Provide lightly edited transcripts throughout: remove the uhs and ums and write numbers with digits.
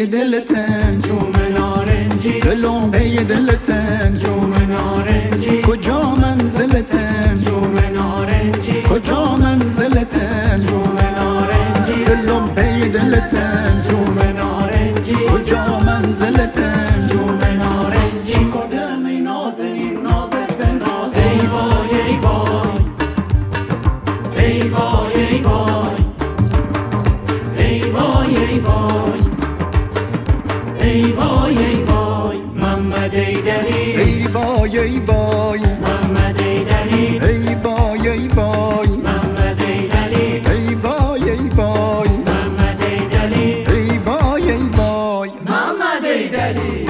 پی دلتن جوم نارنجی دلم پی دلتن جوم نارنجی کجا منزلتن جوم نارنجی کجا منزلتن جوم نارنجی دلم پی دلتن جوم نارنجی کجا منزلتن جوم نارنجی کدام ای نازنین نازت به ناز ای وای ای وای ای وای ای وای ای وای ای وای ای وای ای وای محمد ایدری ای وای ای وای محمد ایدری ای وای ای وای محمد ایدری ای وای ای وای محمد ایدری ای وای ای وای محمد ایدری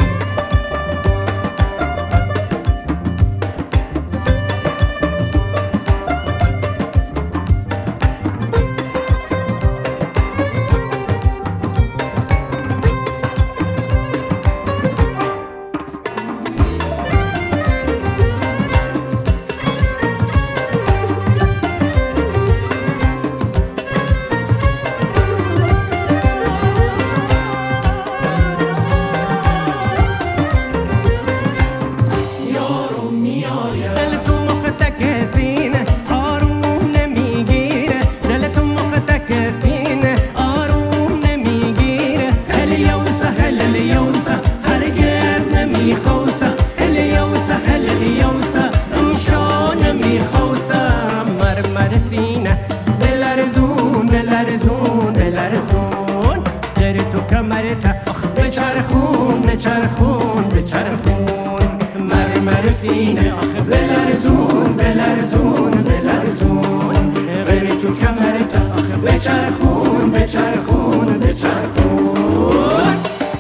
بچرخون بچرخون بچرخون مرمر سینه آخه بلرزون بلرزون بلرزون غیر تو کمرت آخه بچرخون بچرخون بچرخون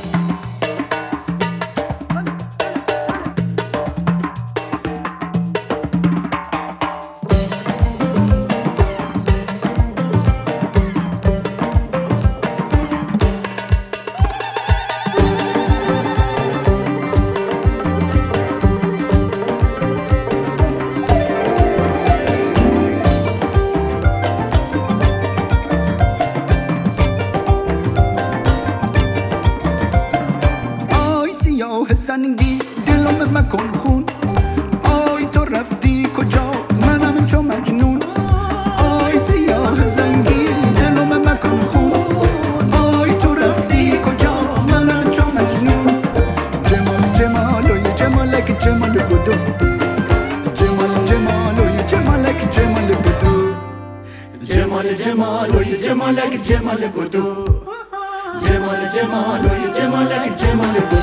سنگی دلم مکن خون آی تو رفتی کجا منم چو مجنون آی سیاه زنگی دلم مکن خون آی تو رفتی کجا منم چو مجنون جمال جمالوی جمالک جمال بدو جمال جمالوی جمالک جمال بدو جمال جمالوی جمالک جمال بدو جمال جمالوی جمالک جمال بدو